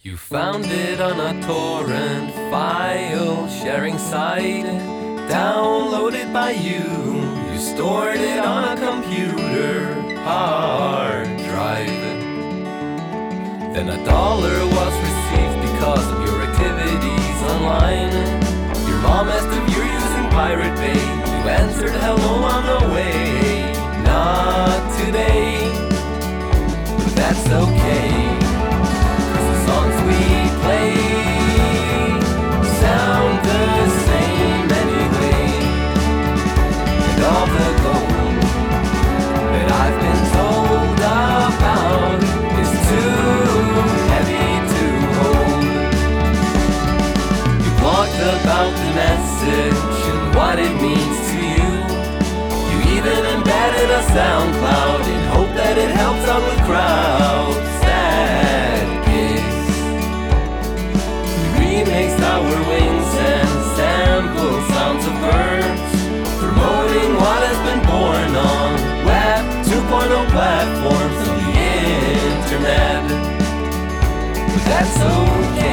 You found it on a torrent file sharing site, downloaded by you. You stored it on a computer hard drive. Then $1 was received because of your activities online. Your mom asked if you're using Pirate Bay. You answered hello on the way. Not today, but that's okay. Songs we play sound the same anyway. And all the gold that I've been told about is too heavy to hold. You blogged about the message and what it means to you. You even embedded a SoundCloud in hope that it helps out with crowds. Remixed our wings and sample sounds of birds, promoting what has been born on Web 2.0 platforms on the internet. But that's okay.